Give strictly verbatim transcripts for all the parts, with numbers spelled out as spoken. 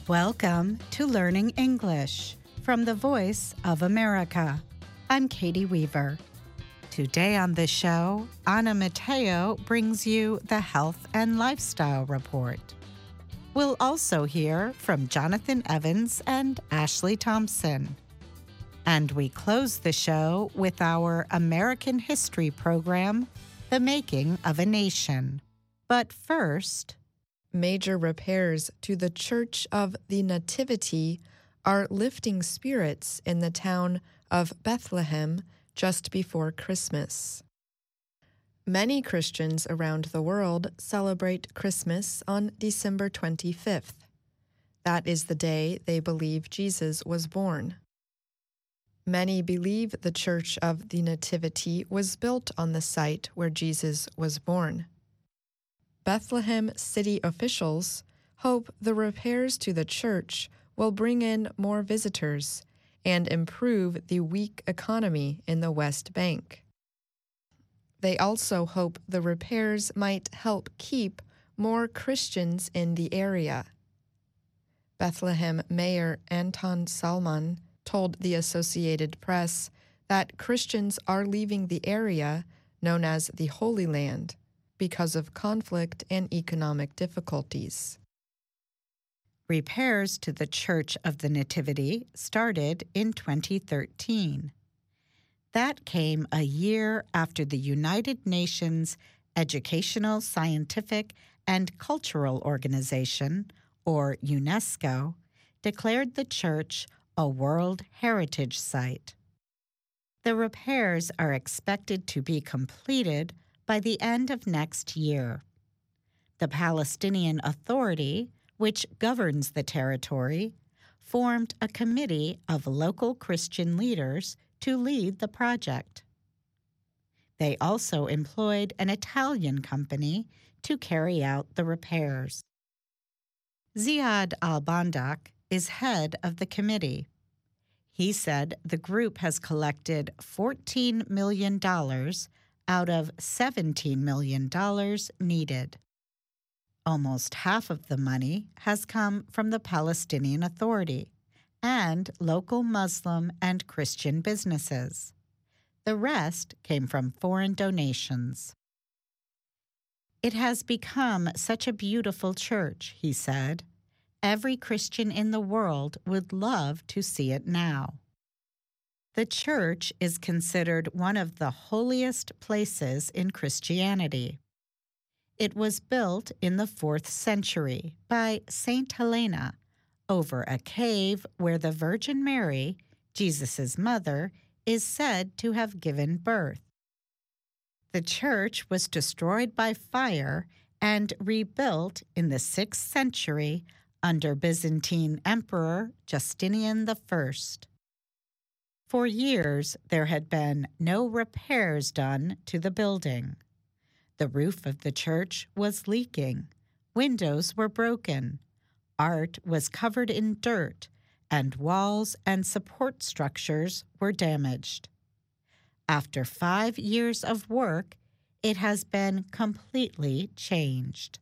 Welcome to Learning English from the Voice of America. I'm Katie Weaver. Today on the show, Anna Matteo brings you the Health and Lifestyle Report. We'll also hear from Jonathan Evans and Ashley Thompson. And we close the show with our American history program, The Making of a Nation. But first, major repairs to the Church of the Nativity are lifting spirits in the town of Bethlehem just before Christmas. Many Christians around the world celebrate Christmas on December twenty-fifth. That is the day they believe Jesus was born. Many believe the Church of the Nativity was built on the site where Jesus was born. Bethlehem city officials hope the repairs to the church will bring in more visitors and improve the weak economy in the West Bank. They also hope the repairs might help keep more Christians in the area. Bethlehem Mayor Anton Salman told the Associated Press that Christians are leaving the area known as the Holy Land because of conflict and economic difficulties. Repairs to the Church of the Nativity started in twenty thirteen. That came a year after the United Nations Educational, Scientific, and Cultural Organization, or UNESCO, declared the church a World Heritage Site. The repairs are expected to be completed by the end of next year. The Palestinian Authority, which governs the territory, formed a committee of local Christian leaders to lead the project. They also employed an Italian company to carry out the repairs. Ziad al-Bandak is head of the committee. He said the group has collected fourteen million dollars out of seventeen million dollars needed. Almost half of the money has come from the Palestinian Authority and local Muslim and Christian businesses. The rest came from foreign donations. It has become such a beautiful church, he said. Every Christian in the world would love to see it now. The church is considered one of the holiest places in Christianity. It was built in the fourth century by Saint Helena over a cave where the Virgin Mary, Jesus' mother, is said to have given birth. The church was destroyed by fire and rebuilt in the sixth century under Byzantine Emperor Justinian the First. For years, there had been no repairs done to the building. The roof of the church was leaking, windows were broken, art was covered in dirt, and walls and support structures were damaged. After five years of work, it has been completely changed.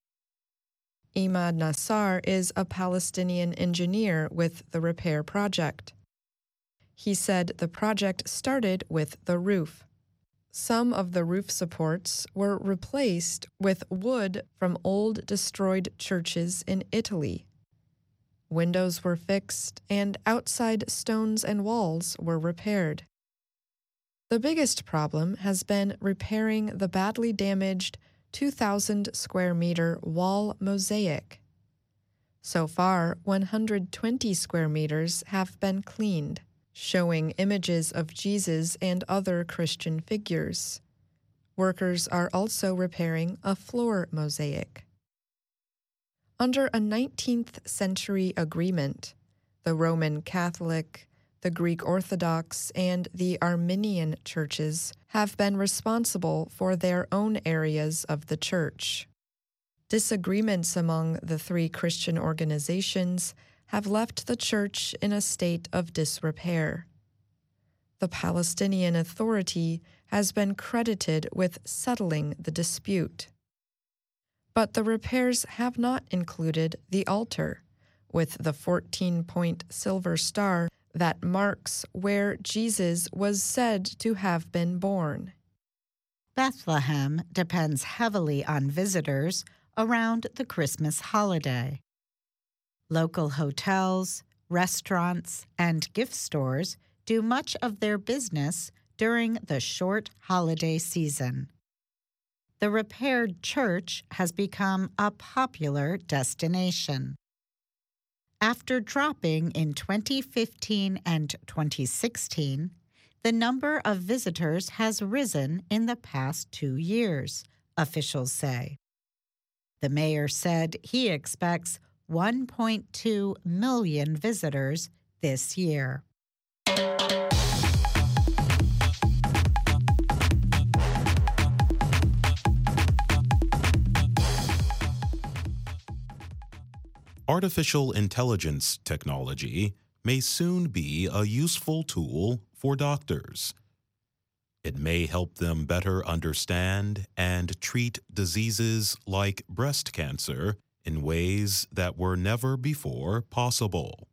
Imad Nassar is a Palestinian engineer with the repair project. He said the project started with the roof. Some of the roof supports were replaced with wood from old destroyed churches in Italy. Windows were fixed and outside stones and walls were repaired. The biggest problem has been repairing the badly damaged two thousand square meter wall mosaic. So far, one hundred twenty square meters have been cleaned, showing images of Jesus and other Christian figures. Workers are also repairing a floor mosaic. Under a nineteenth century agreement, the Roman Catholic, the Greek Orthodox, and the Armenian churches have been responsible for their own areas of the church. Disagreements among the three Christian organizations have left the church in a state of disrepair. The Palestinian Authority has been credited with settling the dispute. But the repairs have not included the altar, with the fourteen-point silver star that marks where Jesus was said to have been born. Bethlehem depends heavily on visitors around the Christmas holiday. Local hotels, restaurants, and gift stores do much of their business during the short holiday season. The repaired church has become a popular destination. After dropping in twenty fifteen and twenty sixteen, the number of visitors has risen in the past two years, officials say. The mayor said he expects one point two million visitors this year. Artificial intelligence technology may soon be a useful tool for doctors. It may help them better understand and treat diseases like breast cancer in ways that were never before possible.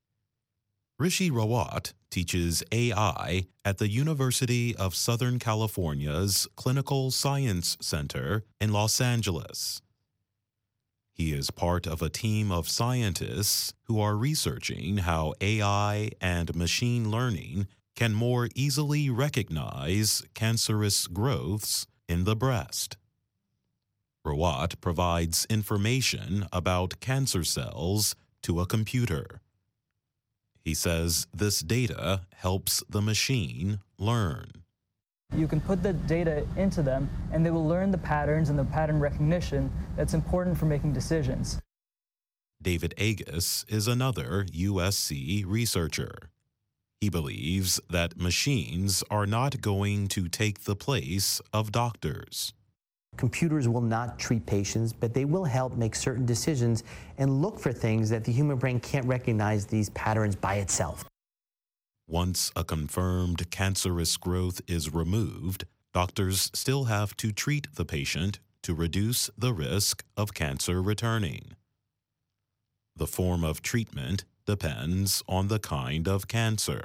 Rishi Rawat teaches A I at the University of Southern California's Clinical Science Center in Los Angeles. He is part of a team of scientists who are researching how A I and machine learning can more easily recognize cancerous growths in the breast. Rawat provides information about cancer cells to a computer. He says this data helps the machine learn. You can put the data into them, and they will learn the patterns and the pattern recognition that's important for making decisions. David Agus is another U S C researcher. He believes that machines are not going to take the place of doctors. Computers will not treat patients, but they will help make certain decisions and look for things that the human brain can't recognize these patterns by itself. Once a confirmed cancerous growth is removed, doctors still have to treat the patient to reduce the risk of cancer returning. The form of treatment depends on the kind of cancer.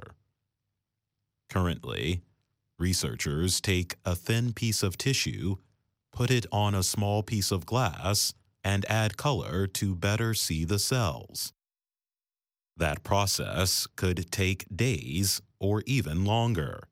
Currently, researchers take a thin piece of tissue, put it on a small piece of glass, and add color to better see the cells. That process could take days or even longer.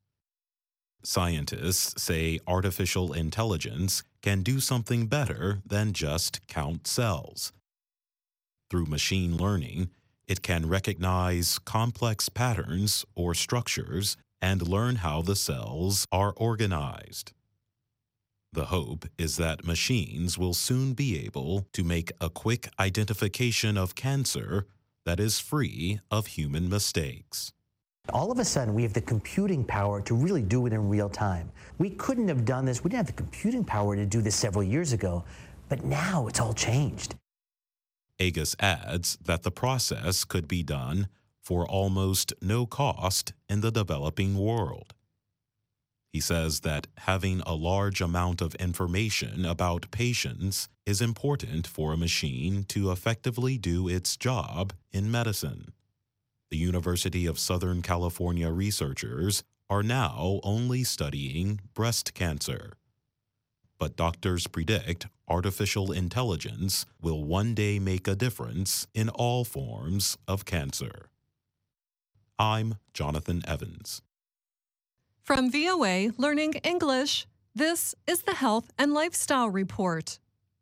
Scientists say artificial intelligence can do something better than just count cells. Through machine learning, it can recognize complex patterns or structures and learn how the cells are organized. The hope is that machines will soon be able to make a quick identification of cancer that is free of human mistakes. All of a sudden, we have the computing power to really do it in real time. We couldn't have done this. We didn't have the computing power to do this several years ago, but now it's all changed. Agus adds that the process could be done for almost no cost in the developing world. He says that having a large amount of information about patients is important for a machine to effectively do its job in medicine. The University of Southern California researchers are now only studying breast cancer. But doctors predict artificial intelligence will one day make a difference in all forms of cancer. I'm Jonathan Evans. From V O A Learning English, this is the Health and Lifestyle Report.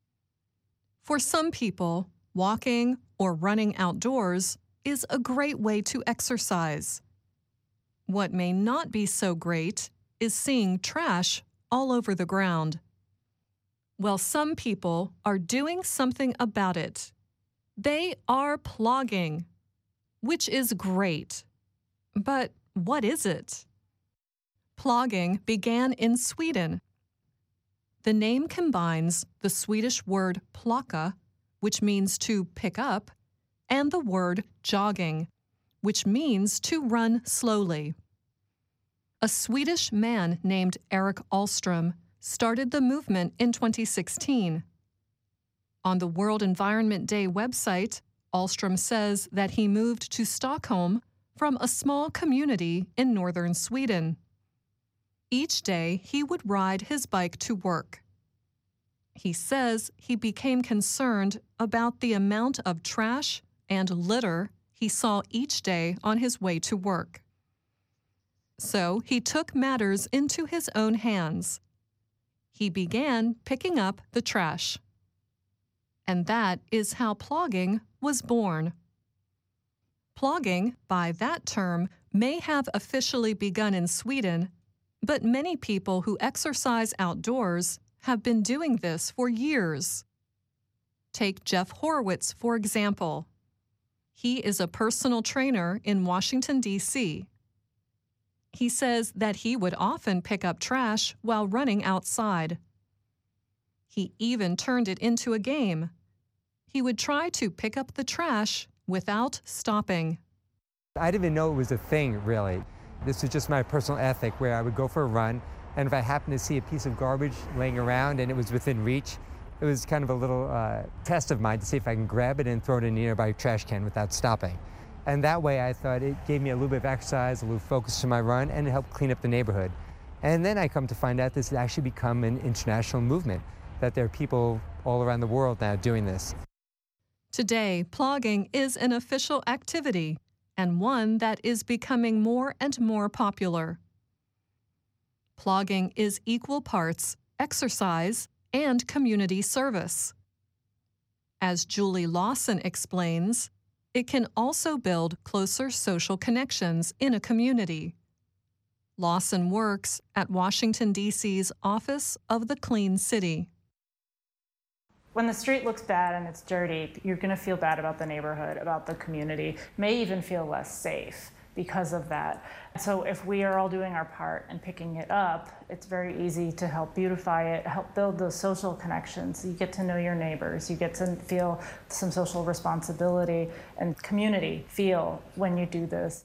For some people, walking or running outdoors is a great way to exercise. What may not be so great is seeing trash all over the ground. Well, some people are doing something about it. They are plogging, which is great. But what is it? Plogging began in Sweden. The name combines the Swedish word plocka, which means to pick up, and the word jogging, which means to run slowly. A Swedish man named Erik Ahlström started the movement in twenty sixteen. On the World Environment Day website, Ahlstrom says that he moved to Stockholm from a small community in northern Sweden. Each day, he would ride his bike to work. He says he became concerned about the amount of trash and litter he saw each day on his way to work. So he took matters into his own hands. He began picking up the trash. And that is how plogging was born. Plogging, by that term, may have officially begun in Sweden, but many people who exercise outdoors have been doing this for years. Take Jeff Horowitz, for example. He is a personal trainer in Washington, D C He says that he would often pick up trash while running outside. He even turned it into a game. He would try to pick up the trash without stopping. I didn't even know it was a thing, really. This was just my personal ethic, where I would go for a run, and if I happened to see a piece of garbage laying around and it was within reach, it was kind of a little uh, test of mine to see if I can grab it and throw it in a nearby trash can without stopping. And that way I thought it gave me a little bit of exercise, a little focus to my run, and it helped clean up the neighborhood. And then I come to find out this has actually become an international movement, that there are people all around the world now doing this. Today, plogging is an official activity, and one that is becoming more and more popular. Plogging is equal parts exercise and community service. As Julie Lawson explains, it can also build closer social connections in a community. Lawson works at Washington, D C's Office of the Clean City. When the street looks bad and it's dirty, you're going to feel bad about the neighborhood, about the community, may even feel less safe because of that. So if we are all doing our part and picking it up, it's very easy to help beautify it, help build those social connections. You get to know your neighbors, you get to feel some social responsibility and community feel when you do this.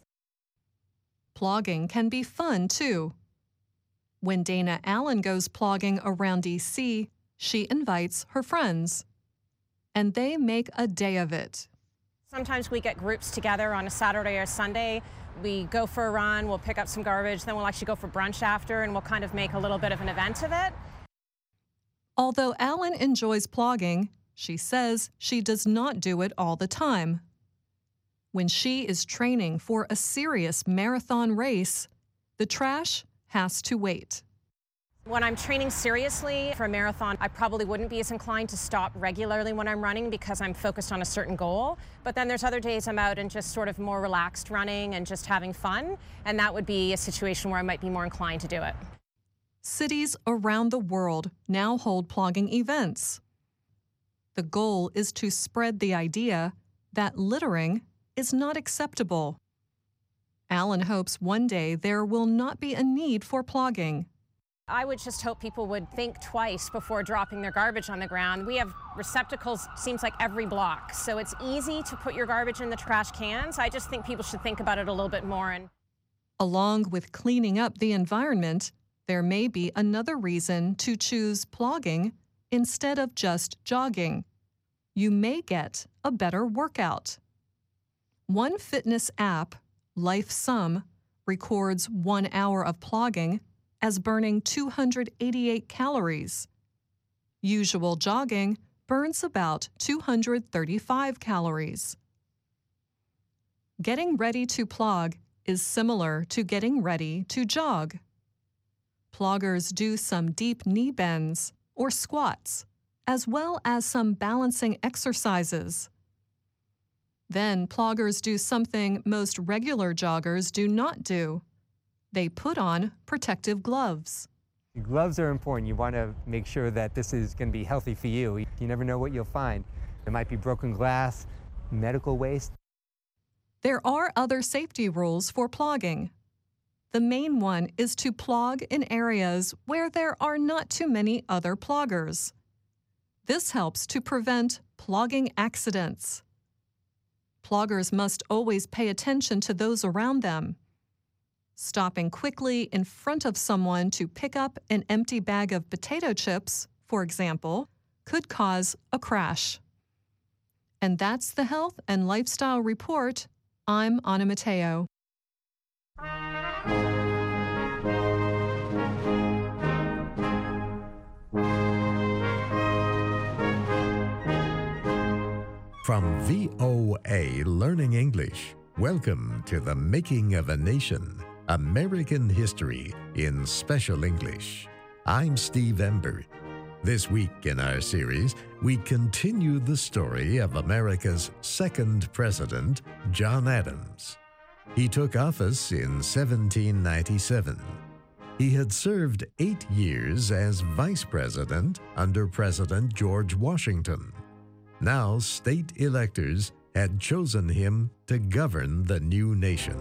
Plogging can be fun, too. When Dana Allen goes plogging around D C, she invites her friends, and they make a day of it. Sometimes we get groups together on a Saturday or Sunday. We go for a run, we'll pick up some garbage, then we'll actually go for brunch after, and we'll kind of make a little bit of an event of it. Although Allen enjoys plogging, she says she does not do it all the time. When she is training for a serious marathon race, the trash has to wait. When I'm training seriously for a marathon, I probably wouldn't be as inclined to stop regularly when I'm running because I'm focused on a certain goal. But then there's other days I'm out and just sort of more relaxed running and just having fun, and that would be a situation where I might be more inclined to do it. Cities around the world now hold plogging events. The goal is to spread the idea that littering is not acceptable. Allen hopes one day there will not be a need for plogging. I would just hope people would think twice before dropping their garbage on the ground. We have receptacles, seems like every block, so it's easy to put your garbage in the trash cans. I just think people should think about it a little bit more. And along with cleaning up the environment, there may be another reason to choose plogging instead of just jogging. You may get a better workout. One fitness app, LifeSum, records one hour of plogging as burning two hundred eighty-eight calories. Usual jogging burns about two hundred thirty-five calories. Getting ready to plog is similar to getting ready to jog. Ploggers do some deep knee bends or squats, as well as some balancing exercises. Then ploggers do something most regular joggers do not do. They put on protective gloves. Gloves are important. You want to make sure that this is going to be healthy for you. You never know what you'll find. There might be broken glass, medical waste. There are other safety rules for plogging. The main one is to plog in areas where there are not too many other ploggers. This helps to prevent plogging accidents. Ploggers must always pay attention to those around them. Stopping quickly in front of someone to pick up an empty bag of potato chips, for example, could cause a crash. And that's the Health and Lifestyle Report. I'm Anna Mateo. From V O A Learning English, welcome to The Making of a Nation, American History in Special English. I'm Steve Ember. This week in our series, we continue the story of America's second president, John Adams. He took office in seventeen ninety-seven. He had served eight years as vice president under President George Washington. Now state electors had chosen him to govern the new nation.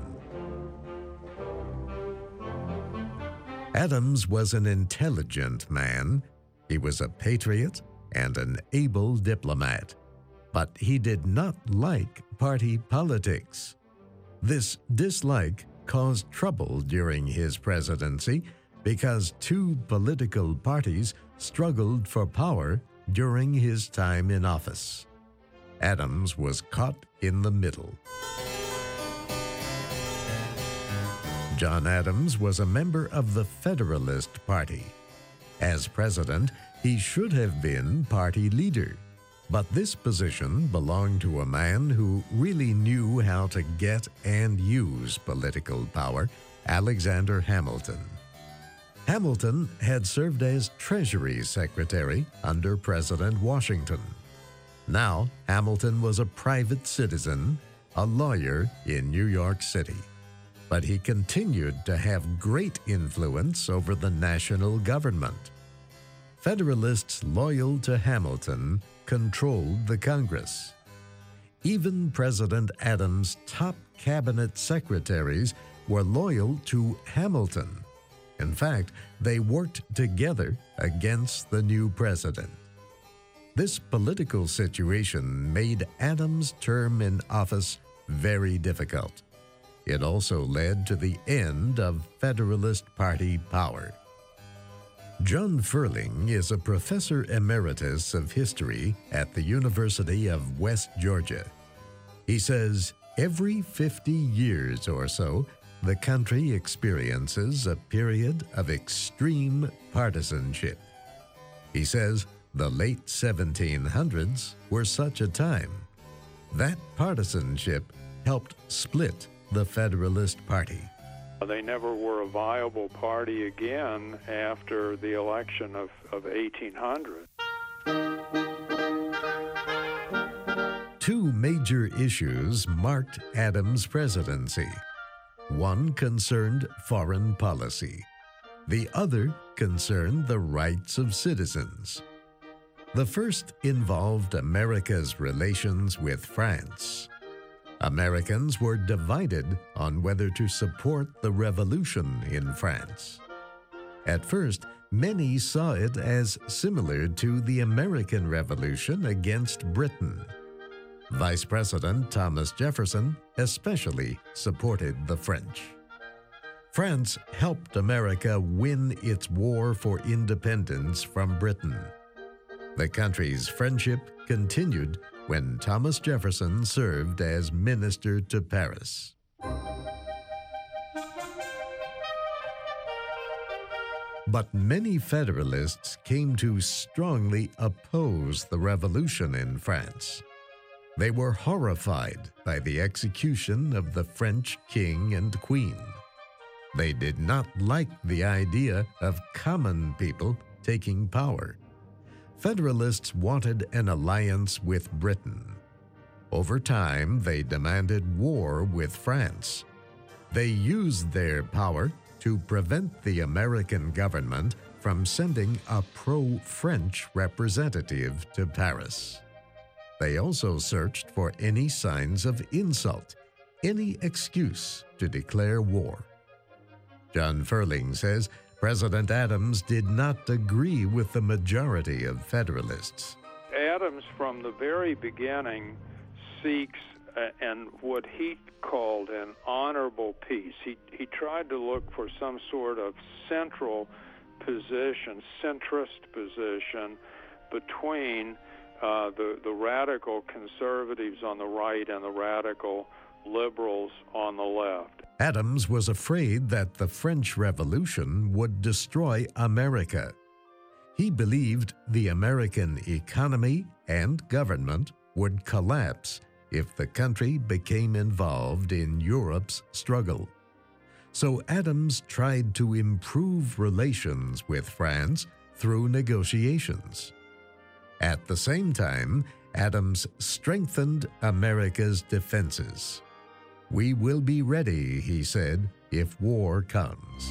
Adams was an intelligent man. He was a patriot and an able diplomat, but he did not like party politics. This dislike caused trouble during his presidency because two political parties struggled for power during his time in office. Adams was caught in the middle. John Adams was a member of the Federalist Party. As president, he should have been party leader, but this position belonged to a man who really knew how to get and use political power, Alexander Hamilton. Hamilton had served as Treasury Secretary under President Washington. Now, Hamilton was a private citizen, a lawyer in New York City. But he continued to have great influence over the national government. Federalists loyal to Hamilton controlled the Congress. Even President Adams' top cabinet secretaries were loyal to Hamilton. In fact, they worked together against the new president. This political situation made Adams' term in office very difficult. It also led to the end of Federalist Party power. John Ferling is a professor emeritus of history at the University of West Georgia. He says every fifty years or so, the country experiences a period of extreme partisanship. He says the late seventeen hundreds were such a time. That partisanship helped split the Federalist Party. They never were a viable party again after the election of, of eighteen hundred. Two major issues marked Adams' presidency. One concerned foreign policy. The other concerned the rights of citizens. The first involved America's relations with France. Americans were divided on whether to support the revolution in France. At first, many saw it as similar to the American Revolution against Britain. Vice President Thomas Jefferson especially supported the French. France helped America win its war for independence from Britain. The country's friendship continued when Thomas Jefferson served as minister to Paris. But many Federalists came to strongly oppose the revolution in France. They were horrified by the execution of the French king and queen. They did not like the idea of common people taking power. Federalists wanted an alliance with Britain. Over time, they demanded war with France. They used their power to prevent the American government from sending a pro-French representative to Paris. They also searched for any signs of insult, any excuse to declare war. John Ferling says President Adams did not agree with the majority of Federalists. Adams, from the very beginning, seeks uh, and what he called an honorable peace. He, he tried to look for some sort of central position, centrist position between uh, the, the radical conservatives on the right and the radical liberals on the left. Adams was afraid that the French Revolution would destroy America. He believed the American economy and government would collapse if the country became involved in Europe's struggle. So Adams tried to improve relations with France through negotiations. At the same time, Adams strengthened America's defenses. "We will be ready," he said, "if war comes."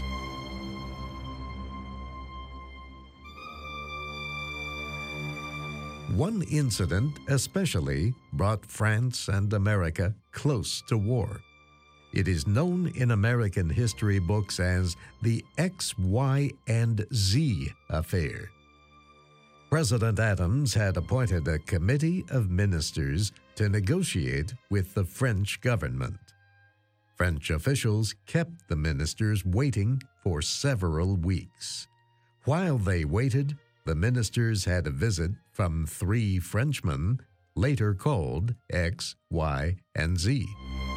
One incident especially brought France and America close to war. It is known in American history books as the X, Y, and Z affair. President Adams had appointed a committee of ministers to negotiate with the French government. French officials kept the ministers waiting for several weeks. While they waited, the ministers had a visit from three Frenchmen, later called X, Y, and Z.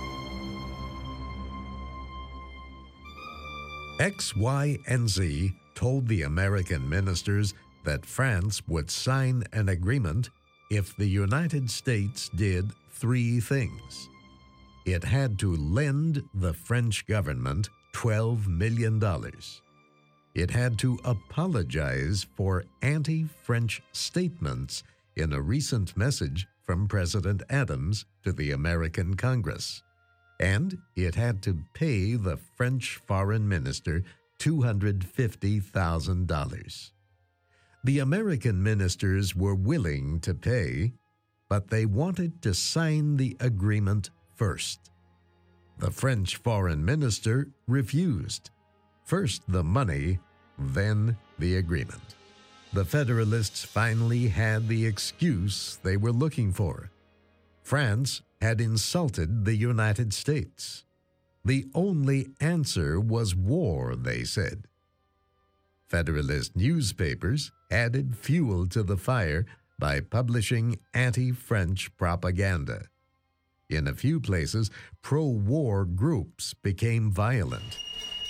X, Y, and Z told the American ministers that France would sign an agreement if the United States did three things. It had to lend the French government twelve million dollars. It had to apologize for anti-French statements in a recent message from President Adams to the American Congress. And it had to pay the French foreign minister two hundred fifty thousand dollars. The American ministers were willing to pay, but they wanted to sign the agreement first. The French foreign minister refused. First the money, then the agreement. The Federalists finally had the excuse they were looking for. France had insulted the United States. The only answer was war, they said. Federalist newspapers added fuel to the fire by publishing anti-French propaganda. In a few places, pro-war groups became violent.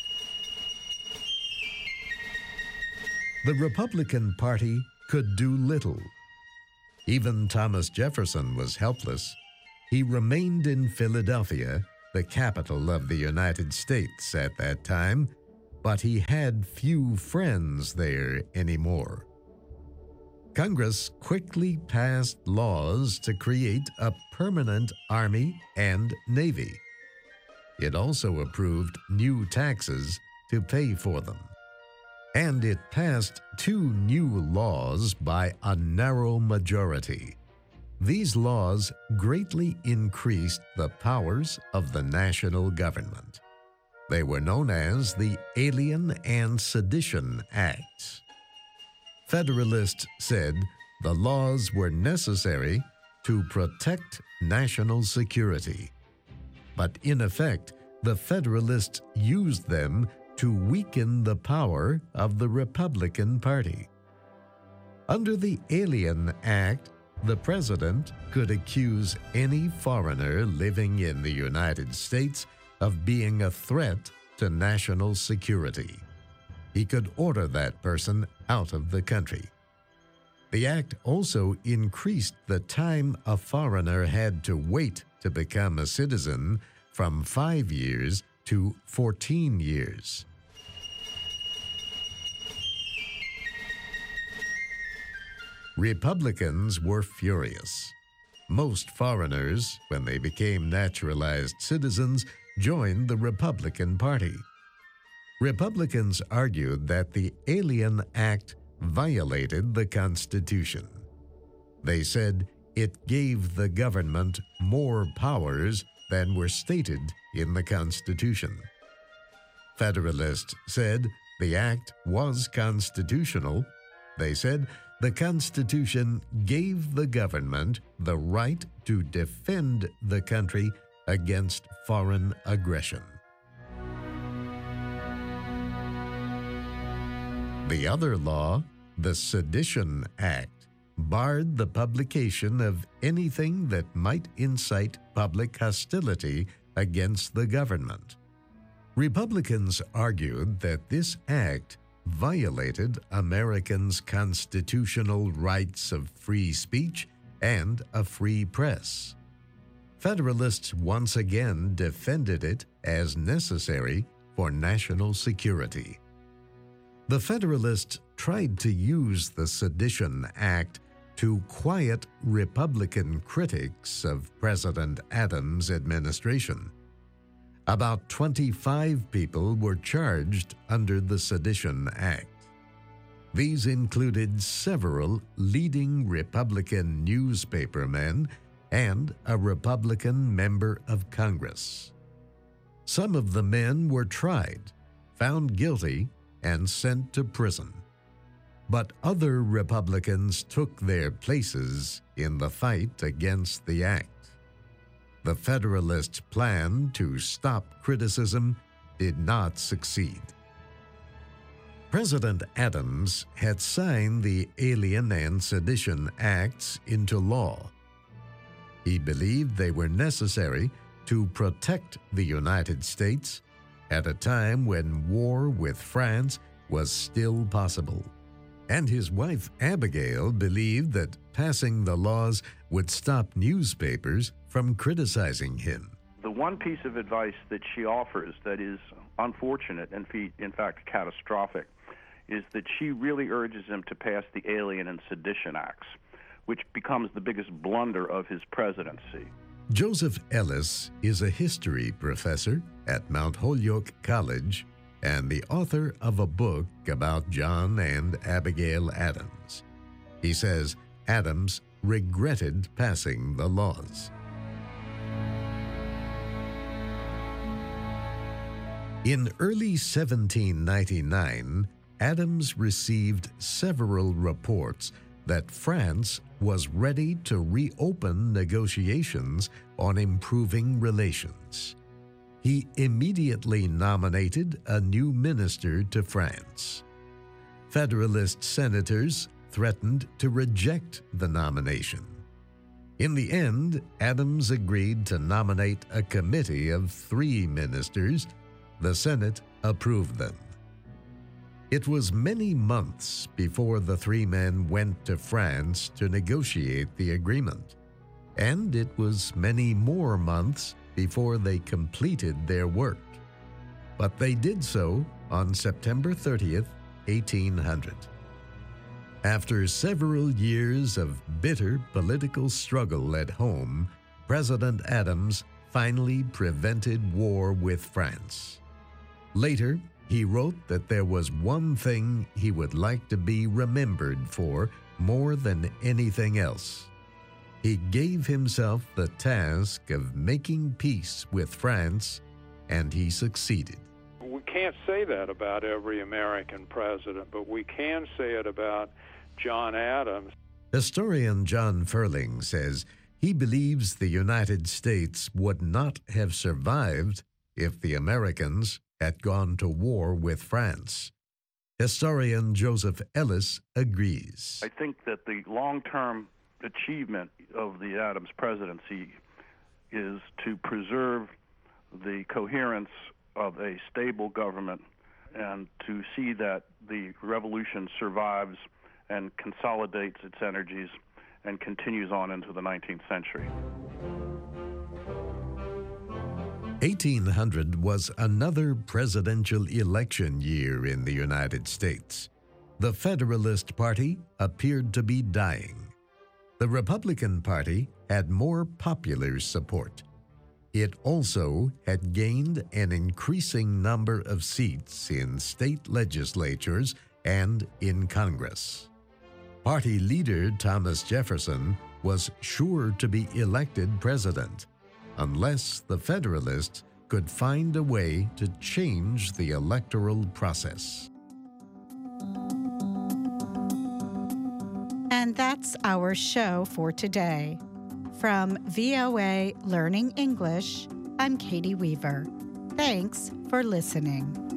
The Republican Party could do little. Even Thomas Jefferson was helpless. He remained in Philadelphia, the capital of the United States at that time, but he had few friends there anymore. Congress quickly passed laws to create a permanent army and navy. It also approved new taxes to pay for them. And it passed two new laws by a narrow majority. These laws greatly increased the powers of the national government. They were known as the Alien and Sedition Acts. Federalists said the laws were necessary to protect national security. But in effect, the Federalists used them to weaken the power of the Republican Party. Under the Alien Act, the president could accuse any foreigner living in the United States of being a threat to national security. He could order that person out of the country. The act also increased the time a foreigner had to wait to become a citizen from five years to fourteen years. Republicans were furious. Most foreigners, when they became naturalized citizens, joined the Republican Party. Republicans argued that the Alien Act violated the Constitution. They said it gave the government more powers than were stated in the Constitution. Federalists said the act was constitutional. They said the Constitution gave the government the right to defend the country against foreign aggression. The other law, the Sedition Act, barred the publication of anything that might incite public hostility against the government. Republicans argued that this act violated Americans' constitutional rights of free speech and a free press. Federalists once again defended it as necessary for national security. The Federalists tried to use the Sedition Act to quiet Republican critics of President Adams' administration. About twenty-five people were charged under the Sedition Act. These included several leading Republican newspapermen and a Republican member of Congress. Some of the men were tried, found guilty, and sent to prison. But other Republicans took their places in the fight against the act. The Federalist plan to stop criticism did not succeed. President Adams had signed the Alien and Sedition Acts into law. He believed they were necessary to protect the United States at a time when war with France was still possible. And his wife Abigail believed that passing the laws would stop newspapers from criticizing him. The one piece of advice that she offers that is unfortunate and in fact catastrophic is that she really urges him to pass the Alien and Sedition Acts, which becomes the biggest blunder of his presidency. Joseph Ellis is a history professor at Mount Holyoke College and the author of a book about John and Abigail Adams. He says Adams regretted passing the laws. In early seventeen ninety-nine, Adams received several reports that France was ready to reopen negotiations on improving relations. He immediately nominated a new minister to France. Federalist senators threatened to reject the nomination. In the end, Adams agreed to nominate a committee of three ministers. The Senate approved them. It was many months before the three men went to France to negotiate the agreement, and it was many more months before they completed their work. But they did so on September thirtieth, eighteen hundred. After several years of bitter political struggle at home, President Adams finally prevented war with France. Later, he wrote that there was one thing he would like to be remembered for more than anything else. He gave himself the task of making peace with France, and he succeeded. We can't say that about every American president, but we can say it about John Adams. Historian John Ferling says he believes the United States would not have survived if the Americans had gone to war with France. Historian Joseph Ellis agrees. I think that the long-term achievement of the Adams presidency is to preserve the coherence of a stable government and to see that the revolution survives and consolidates its energies and continues on into the nineteenth century. eighteen hundred was another presidential election year in the United States. The Federalist Party appeared to be dying. The Republican Party had more popular support. It also had gained an increasing number of seats in state legislatures and in Congress. Party leader Thomas Jefferson was sure to be elected president, unless the Federalists could find a way to change the electoral process. And that's our show for today. From V O A Learning English, I'm Katie Weaver. Thanks for listening.